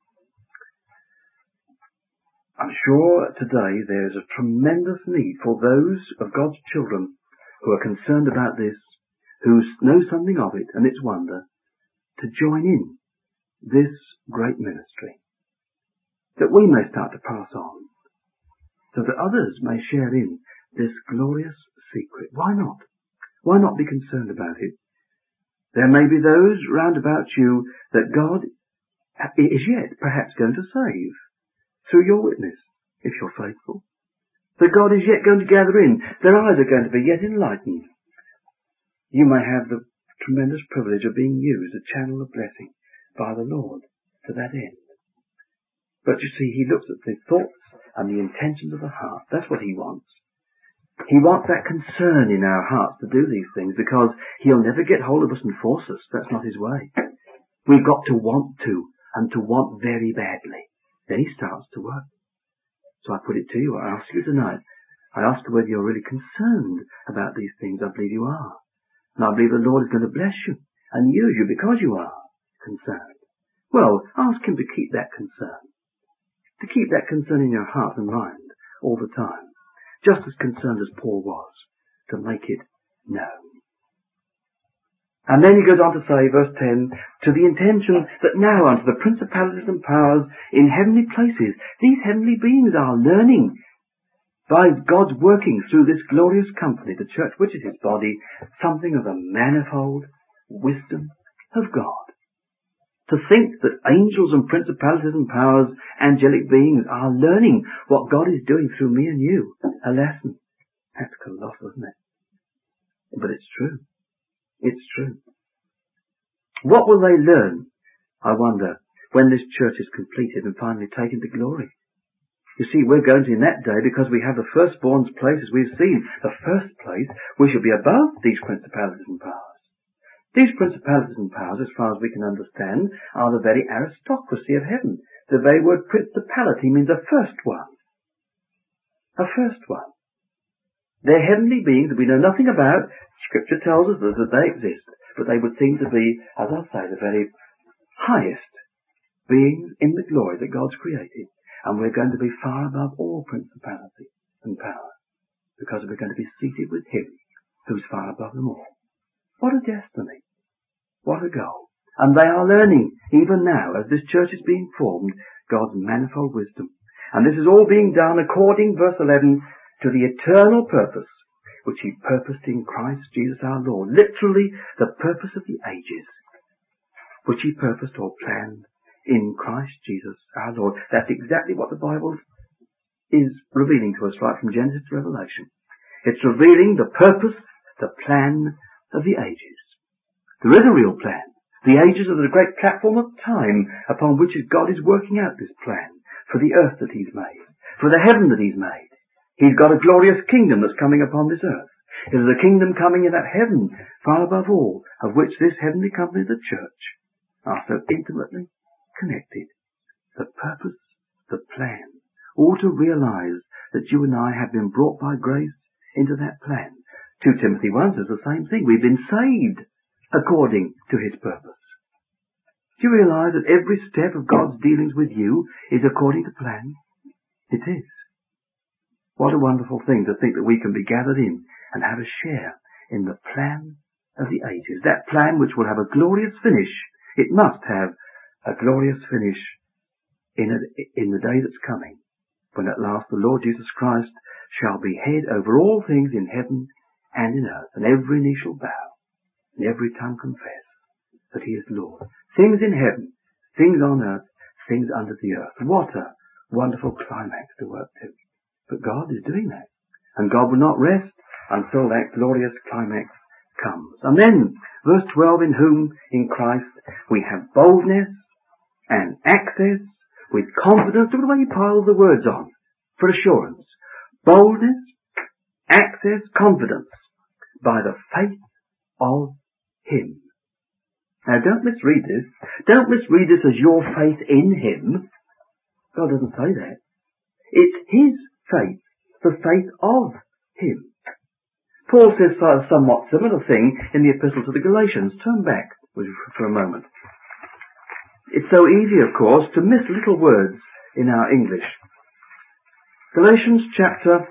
A: I'm sure today there's a tremendous need for those of God's children who are concerned about this, who know something of it and its wonder, to join in this great ministry, that we may start to pass on, so that others may share in this glorious secret. Why not? Why not be concerned about it? There may be those round about you that God is yet perhaps going to save through your witness, if you're faithful. That God is yet going to gather in. Their eyes are going to be yet enlightened. You may have the tremendous privilege of being used, a channel of blessing by the Lord to that end. But you see, he looks at the thoughts and the intentions of the heart. That's what he wants. He wants that concern in our hearts to do these things, because he'll never get hold of us and force us. That's not his way. We've got to want to, and to want very badly. Then he starts to work. So I put it to you, I ask you tonight, I ask you whether you're really concerned about these things. I believe you are. And I believe the Lord is going to bless you and use you because you are concerned. Well, ask him to keep that concern. to keep that concern in your heart and mind all the time, just as concerned as Paul was to make it known. And then he goes on to say, verse 10, to the intention that now unto the principalities and powers in heavenly places, these heavenly beings are learning by God's working through this glorious company, the church which is his body, something of the manifold wisdom of God. To think that angels and principalities and powers, angelic beings, are learning what God is doing through me and you. A lesson. That's colossal, isn't it? But it's true. It's true. What will they learn, I wonder, when this church is completed and finally taken to glory? You see, we're going to in that day because we have the firstborn's place as we've seen. The first place, we shall be above these principalities and powers. These principalities and powers, as far as we can understand, are the very aristocracy of heaven. The very word principality means a first one. A first one. They're heavenly beings that we know nothing about. Scripture tells us that they exist, but they would seem to be, as I say, the very highest beings in the glory that God's created. And we're going to be far above all principality and power, because we're going to be seated with him who's far above them all. What a destiny. What a goal. And they are learning, even now, as this church is being formed, God's manifold wisdom. And this is all being done according, verse 11, to the eternal purpose which he purposed in Christ Jesus our Lord. Literally, the purpose of the ages, which he purposed or planned in Christ Jesus our Lord. That's exactly what the Bible is revealing to us right from Genesis to Revelation. It's revealing the purpose, the plan of the ages. There is a real plan. The ages are the great platform of time upon which God is working out this plan for the earth that he's made, for the heaven that he's made. He's got a glorious kingdom that's coming upon this earth. There's a kingdom coming in that heaven, far above all, of which this heavenly company, the church, are so intimately connected. The purpose, the plan, all to realize that you and I have been brought by grace into that plan. 2 Timothy 1 says the same thing. We've been saved according to his purpose. Do you realize that every step of God's dealings with you is according to plan? It is. What a wonderful thing to think that we can be gathered in and have a share in the plan of the ages. That plan which will have a glorious finish. It must have a glorious finish in the day that's coming, when at last the Lord Jesus Christ shall be head over all things in heaven and in earth, and every knee shall bow, and every tongue confess that he is Lord. Things in heaven, things on earth, things under the earth. What a wonderful climax to work to. But God is doing that. And God will not rest until that glorious climax comes. And then, verse 12, in whom, in Christ, we have boldness and access with confidence. Look at the way he piles the words on for assurance. Boldness, access, confidence by the faith of him. Now don't misread this. Don't misread this as your faith in him. God doesn't say that. It's his faith, the faith of him. Paul says a somewhat similar thing in the Epistle to the Galatians. Turn back for a moment. It's so easy, of course, to miss little words in our English. Galatians chapter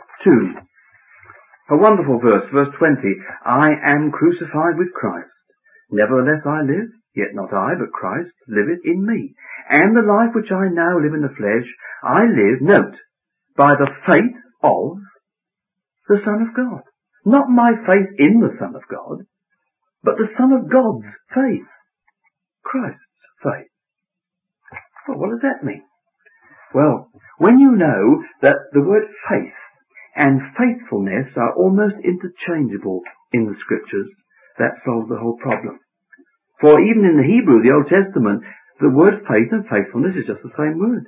A: 2. A wonderful verse, verse 20. I am crucified with Christ. Nevertheless I live, yet not I, but Christ liveth in me. And the life which I now live in the flesh, I live, note, by the faith of the Son of God. Not my faith in the Son of God, but the Son of God's faith. Christ's faith. Well, what does that mean? Well, when you know that the word faith and faithfulness are almost interchangeable in the Scriptures, that solves the whole problem. For even in the Hebrew, the Old Testament, the word faith and faithfulness is just the same word.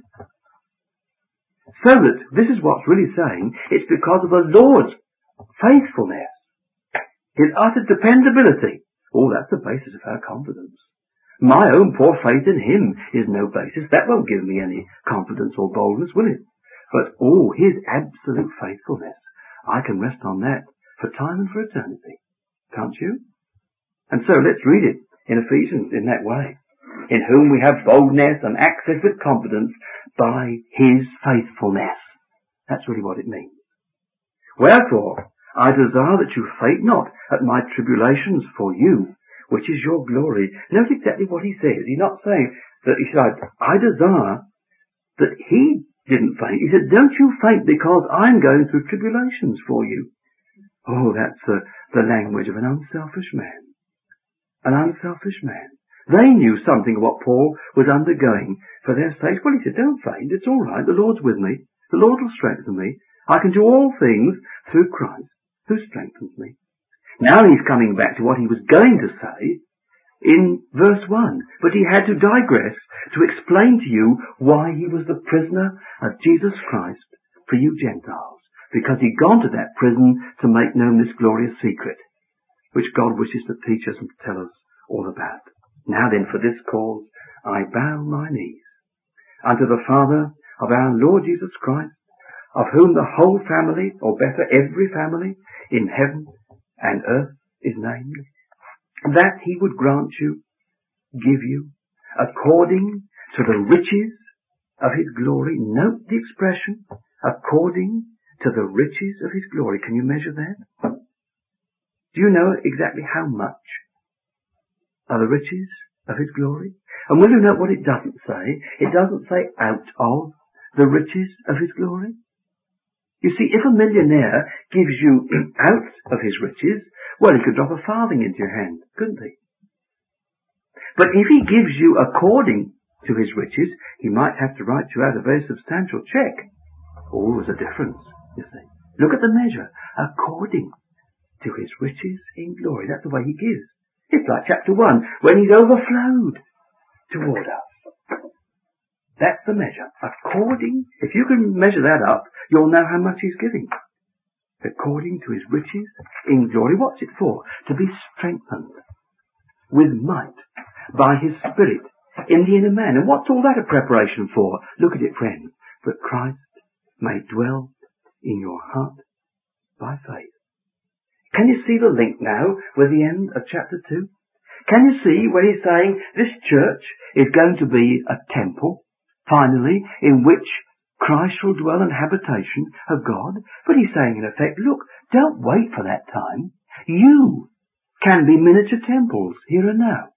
A: So that this is what's really saying, it's because of the Lord's faithfulness, his utter dependability. Oh, that's the basis of our confidence. My own poor faith in him is no basis. That won't give me any confidence or boldness, will it? But, his absolute faithfulness. I can rest on that for time and for eternity. Can't you? And so let's read it in Ephesians in that way. in whom we have boldness and access with confidence by his faithfulness. That's really what it means. Wherefore, I desire that you faint not at my tribulations for you, which is your glory. Note exactly what he says. He's not saying that he said, I desire that he didn't faint. He said, don't you faint because I'm going through tribulations for you. Oh, that's the language of an unselfish man. An unselfish man. They knew something of what Paul was undergoing for their sake. Well, he said, don't faint. It's all right. The Lord's with me. The Lord will strengthen me. I can do all things through Christ, who strengthens me. Now he's coming back to what he was going to say in verse 1. But he had to digress to explain to you why he was the prisoner of Jesus Christ for you Gentiles. Because he'd gone to that prison to make known this glorious secret, which God wishes to teach us and to tell us all about. Now then, for this cause I bow my knees unto the Father of our Lord Jesus Christ, of whom the whole family, or better, every family in heaven and earth is named, that he would grant you, give you, according to the riches of his glory. Note the expression, according to the riches of his glory. Can you measure that? Do you know exactly how much are the riches of his glory? And will you note what it doesn't say? It doesn't say out of the riches of his glory. You see, if a millionaire gives you out of his riches, well, he could drop a farthing into your hand, couldn't he? But if he gives you according to his riches, he might have to write you out a very substantial cheque. Oh, there's a difference, you see. Look at the measure. According to his riches in glory. That's the way he gives. It's like chapter 1, when he's overflowed toward us. That's the measure. According, if you can measure that up, you'll know how much he's giving. According to his riches in glory. What's it for? To be strengthened with might by his Spirit in the inner man. And what's all that a preparation for? Look at it, friends. That Christ may dwell in your heart by faith. Can you see the link now with the end of chapter 2? Can you see when he's saying this church is going to be a temple, finally, in which Christ shall dwell in habitation of God? But he's saying in effect, look, don't wait for that time. You can be miniature temples here and now.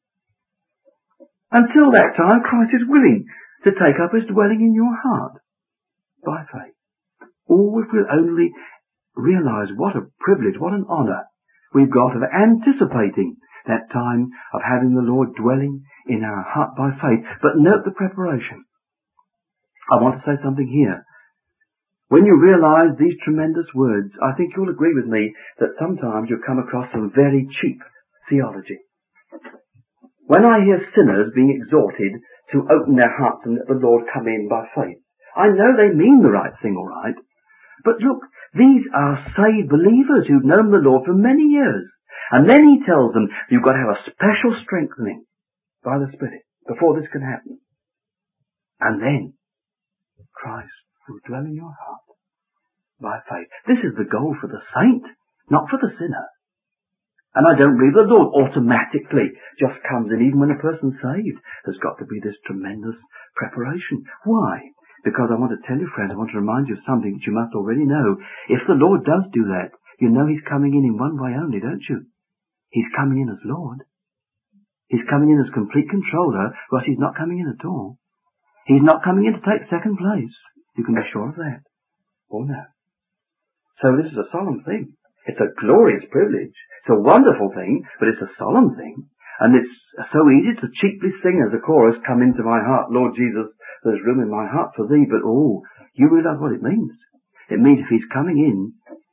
A: Until that time, Christ is willing to take up his dwelling in your heart by faith. Or if we'll only realize what a privilege, what an honour we've got of anticipating that time of having the Lord dwelling in our heart by faith. But note the preparation. I want to say something here. When you realize these tremendous words, I think you'll agree with me that sometimes you'll come across some very cheap theology. When I hear sinners being exhorted to open their hearts and let the Lord come in by faith, I know they mean the right thing, all right. But look, these are saved believers who've known the Lord for many years. And then he tells them, you've got to have a special strengthening by the Spirit before this can happen. And then Christ will dwell in your heart by faith. This is the goal for the saint, not for the sinner. And I don't believe the Lord automatically just comes in. Even when a person's saved, there's got to be this tremendous preparation. Why? Because I want to tell you, friends, I want to remind you of something that you must already know. If the Lord does do that, you know he's coming in one way only, don't you? He's coming in as Lord. He's coming in as complete controller, or else he's not coming in at all. He's not coming in to take second place. You can be sure of that. Oh no. So this is a solemn thing. It's a glorious privilege. It's a wonderful thing, but it's a solemn thing. And it's so easy to cheaply sing as a chorus, come into my heart, Lord Jesus, there's room in my heart for thee. But you realise what it means. It means if he's coming in,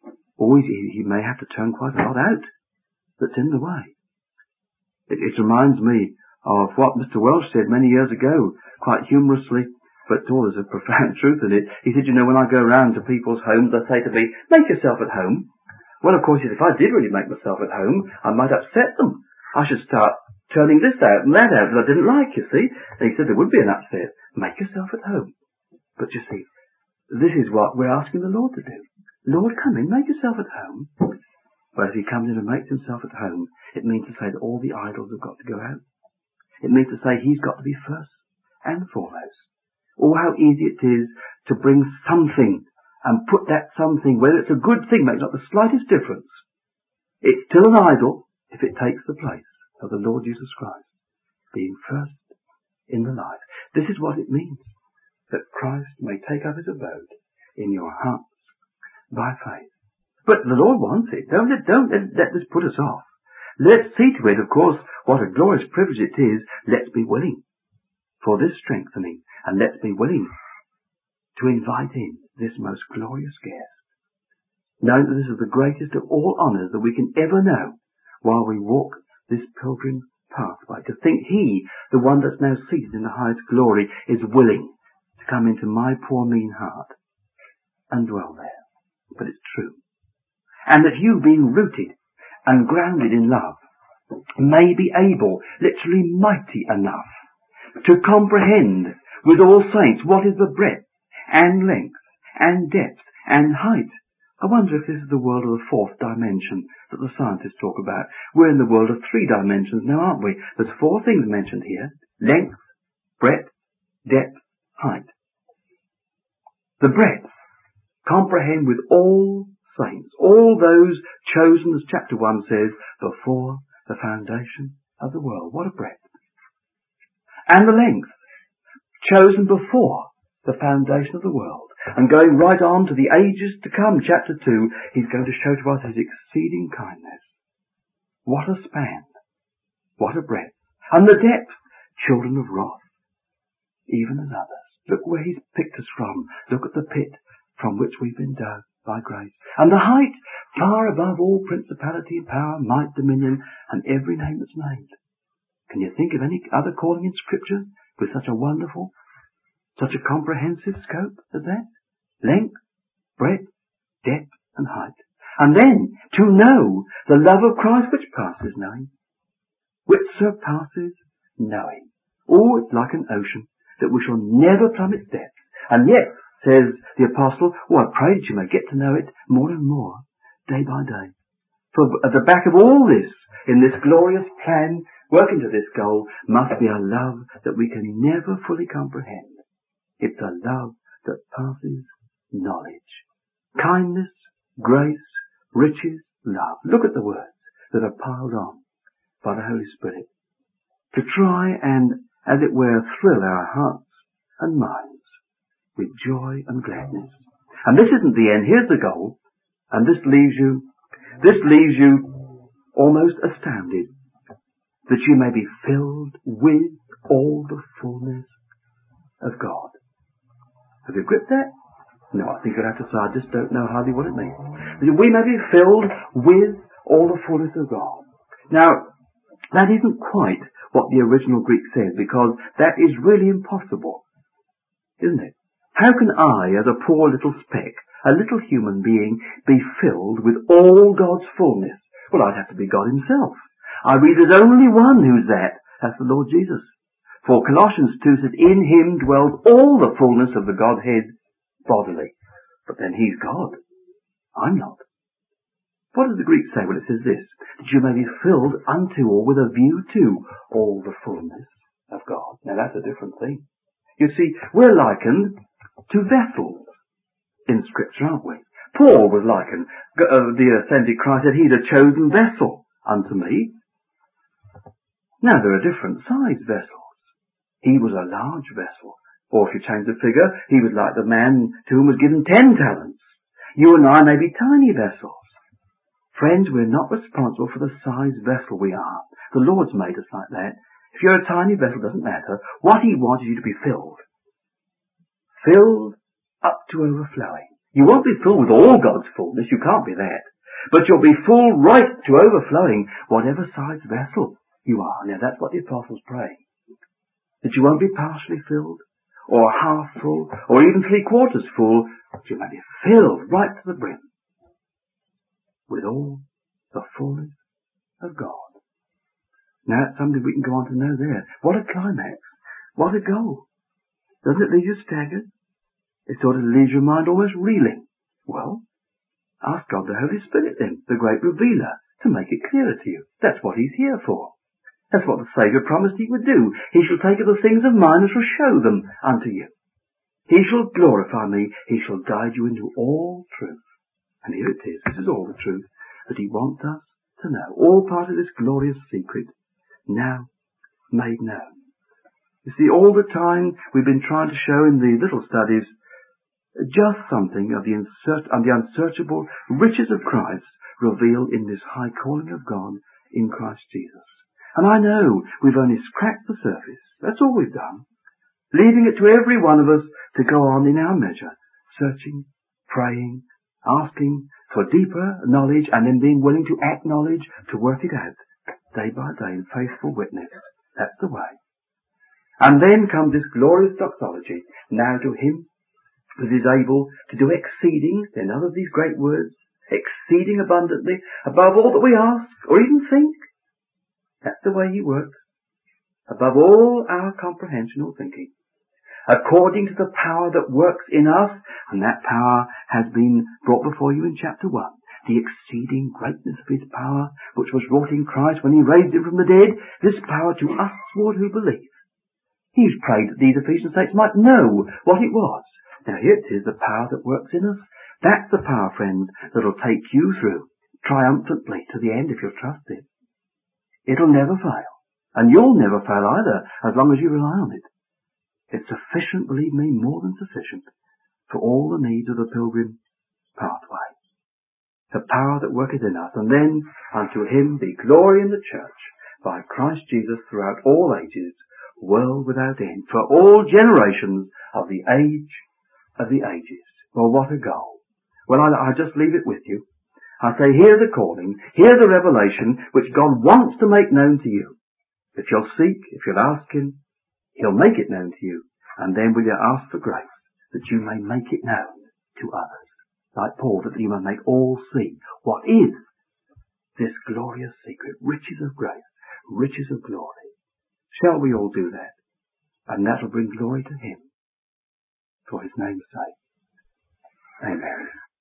A: he may have to turn quite a lot out that's in the way. It reminds me of what Mr. Welsh said many years ago, quite humorously, but there's a profound truth in it. He said, when I go round to people's homes, they say to me, make yourself at home. Well, of course, if I did really make myself at home, I might upset them. I should start turning this out and that out that I didn't like, you see. And he said there would be an upset. Make yourself at home. But you see, this is what we're asking the Lord to do. Lord, come in, make yourself at home. But if he comes in and makes himself at home, it means to say that all the idols have got to go out. It means to say He's got to be first and foremost. Oh, how easy it is to bring something and put that something, whether it's a good thing, makes not the slightest difference. It's still an idol if it takes the place of the Lord Jesus Christ being first in the life. This is what it means, that Christ may take up His abode in your hearts by faith. But the Lord wants it. Don't let this put us off. Let's see to it, of course, what a glorious privilege it is. Let's be willing for this strengthening, and let's be willing to invite in this most glorious guest, knowing that this is the greatest of all honours that we can ever know while we walk this pilgrim pathway. To think He, the one that's now seated in the highest glory, is willing to come into my poor mean heart and dwell there. But it's true. And that you, being rooted and grounded in love, may be able, literally mighty enough, to comprehend with all saints what is the breadth and length and depth and height. I wonder if this is the world of the fourth dimension that the scientists talk about. We're in the world of three dimensions now, aren't we? There's four things mentioned here: length, breadth, depth, height. The breadth, comprehend with all saints, all those chosen, as chapter 1 says, before the foundation of the world. What a breadth. And the length, chosen before the foundation of the world. And going right on to the ages to come, chapter 2, He's going to show to us His exceeding kindness. What a span. What a breadth. And the depth, children of wrath, even as others. Look where He's picked us from. Look at the pit from which we've been dug by grace. And the height, far above all principality, power, might, dominion, and every name that's named. Can you think of any other calling in Scripture with such a wonderful, such a comprehensive scope as that? Length, breadth, depth, and height. And then to know the love of Christ which passes knowing, which surpasses knowing. Oh, it's like an ocean that we shall never plumb its depth. And yet, says the Apostle, I pray that you may get to know it more and more, day by day. For at the back of all this, in this glorious plan, working to this goal, must be a love that we can never fully comprehend. It's a love that passes knowledge. Kindness, grace, riches, love. Look at the words that are piled on by the Holy Spirit to try and, as it were, thrill our hearts and minds with joy and gladness. And this isn't the end. Here's the goal. And this leaves you almost astounded, that you may be filled with all the fullness of God. Have you gripped that? No, I think you'll have to say, I just don't know hardly what it means. That we may be filled with all the fullness of God. Now, that isn't quite what the original Greek says, because that is really impossible, isn't it? How can I, as a poor little speck, a little human being, be filled with all God's fullness? Well, I'd have to be God Himself. I read there's only one who's that. That's the Lord Jesus. For Colossians 2 says, in Him dwells all the fullness of the Godhead bodily. But then He's God. I'm not. What does the Greek say? Well, it says this, that you may be filled unto or with a view to all the fullness of God. Now that's a different thing. You see, we're likened to vessels in Scripture, aren't we? Paul was likened, the ascended Christ said, He's a chosen vessel unto me. Now there are different sized vessels. He was a large vessel. Or if you change the figure, he was like the man to whom was given 10 talents. You and I may be tiny vessels. Friends, we're not responsible for the size vessel we are. The Lord's made us like that. If you're a tiny vessel, it doesn't matter. What He wants is you to be filled. Filled up to overflowing. You won't be filled with all God's fullness. You can't be that. But you'll be full right to overflowing, whatever size vessel you are. Now that's what the Apostle's praying. That you won't be partially filled, or half full, or even 3/4 full, but you may be filled right to the brim with all the fullness of God. Now that's something we can go on to know there. What a climax. What a goal. Doesn't it leave you staggered? It sort of leaves your mind almost reeling. Well, ask God the Holy Spirit then, the great revealer, to make it clearer to you. That's what He's here for. That's what the Saviour promised he would do. He shall take of the things of mine and shall show them unto you. He shall glorify me. He shall guide you into all truth. And here it is. This is all the truth that he wants us to know. All part of this glorious secret now made known. You see, all the time we've been trying to show in the little studies just something of the unsearchable riches of Christ revealed in this high calling of God in Christ Jesus. And I know we've only cracked the surface. That's all we've done. Leaving it to every one of us to go on in our measure, searching, praying, asking for deeper knowledge, and then being willing to acknowledge, to work it out, day by day in faithful witness. That's the way. And then comes this glorious doxology. Now to him that is able to do exceeding, another of these great words, exceeding abundantly, above all that we ask or even think. That's the way he works. Above all our comprehension or thinking. According to the power that works in us, and that power has been brought before you in chapter 1. The exceeding greatness of his power, which was wrought in Christ when he raised him from the dead, this power to us who believe. He's prayed that these Ephesian saints might know what it was. Now here it is, the power that works in us. That's the power, friends, that'll take you through triumphantly to the end if you'll trust it. It'll never fail. And you'll never fail either, as long as you rely on it. It's sufficient, believe me, more than sufficient, for all the needs of the pilgrim pathway. The power that worketh in us, and then unto him be glory in the church, by Christ Jesus throughout all ages, world without end, for all generations of the age of the ages. Well, what a goal. Well, I just leave it with you. I say, here's the calling, here's the revelation which God wants to make known to you. If you'll seek, if you'll ask him, he'll make it known to you. And then will you ask for grace that you may make it known to others. Like Paul, that you may make all see what is this glorious secret, riches of grace, riches of glory. Shall we all do that? And that'll bring glory to him for his name's sake. Amen.